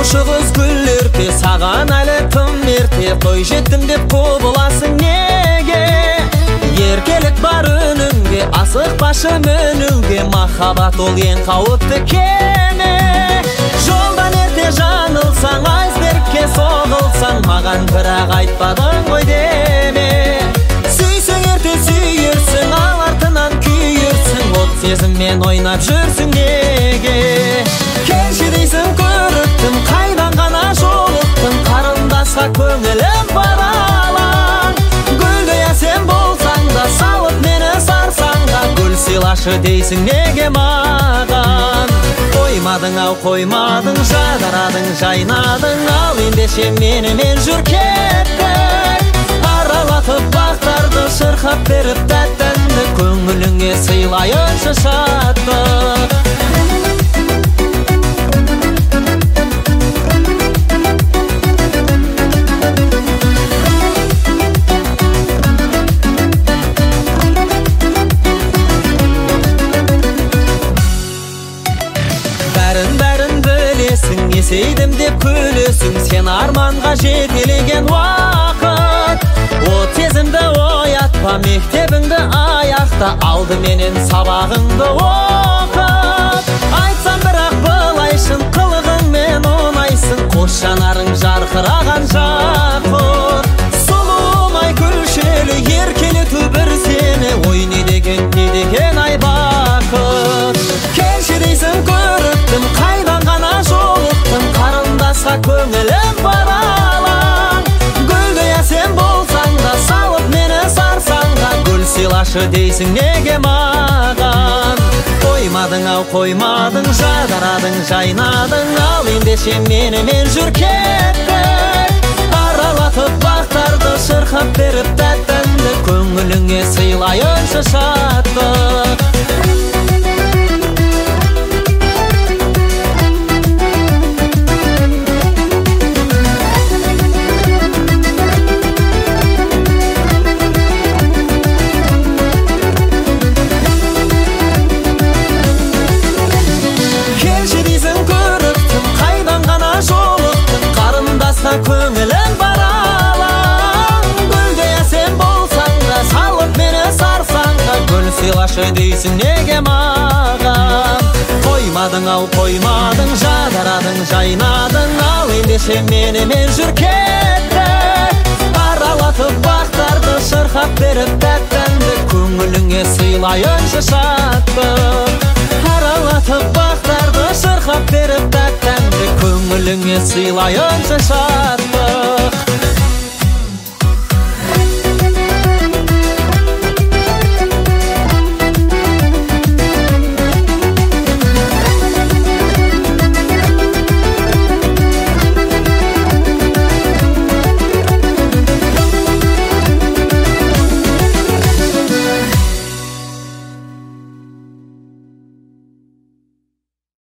Құшығыз гүл ерте, саған әлі тым ерте, той жеттім деп құбыласың неге? Еркелік бар үніңге, асықпашы мінуге, махаббат ол ең қауіпті кеме. Жолдан ерте жаңылсаң, айсбергке соғылсаң, маған бірақ айтпадың ғой деме. Сүйсең ерте сүйерсің, ал артынан күйерсің, от сезіммен ойнап жүрсің неге? Келші дейсің көріктім, қайдан ғана жолықтың, қарындасқа көңілім баралаң. Гүлді әсем болсаң да, салып мені сарсаңға, гүл сыйлашы дейсің неге маған? Қоймадың ау қоймадың, жадырадың жайнадың, ал ендеше менімен жүр кеттің. Аралатып бақтарды шырқап беріп тәттінді, көңіліңе сыйлайыншы шаттық. Бәрін білесің, есейдім деп күлесің, сен арманға жетелеген уақыт. От сезімді оятпа, мектебіңді аяқта, алдыменен сабағыңды оқып. Айтсам бірақ былайшын, қылығыңмен ұнайсың, қос жанарың жарқыраған жақұт. Сұлумай күлшелі, еркелету бір сені, ой не деген ай бақыт. Келші дейсің көріктім, қайдан ғана жолықтың, қарындасқа көңілім баралаң. Гүлді әсем болсаң да, салып мені сарсаңға, гүл сыйлашы дейсің неге маған? Қоймадың ау қоймадың, жадырадың жайнадың, ал ендеше менімен жүр кеттің. Аралатып бақтарды шырқап беріп тәттінді, көңіліңе сыйлайыншы шаттық. Көңілің баралаң, гүлді әсем болсаң да, салып мені сарсаңға, гүл сыйлашы дейсің неге маған? Қоймадың ау қоймадың, жадырадың жайнадың, ал ендеше менімен жүр кеттің. Аралатып бақтарды шырқап беріп тәттінді, көңіліңе сыйлайыншы шаттық. Аралатып бақтарды шырқап беріп тәттінді, көңіліңе сыйлайыншы шаттық.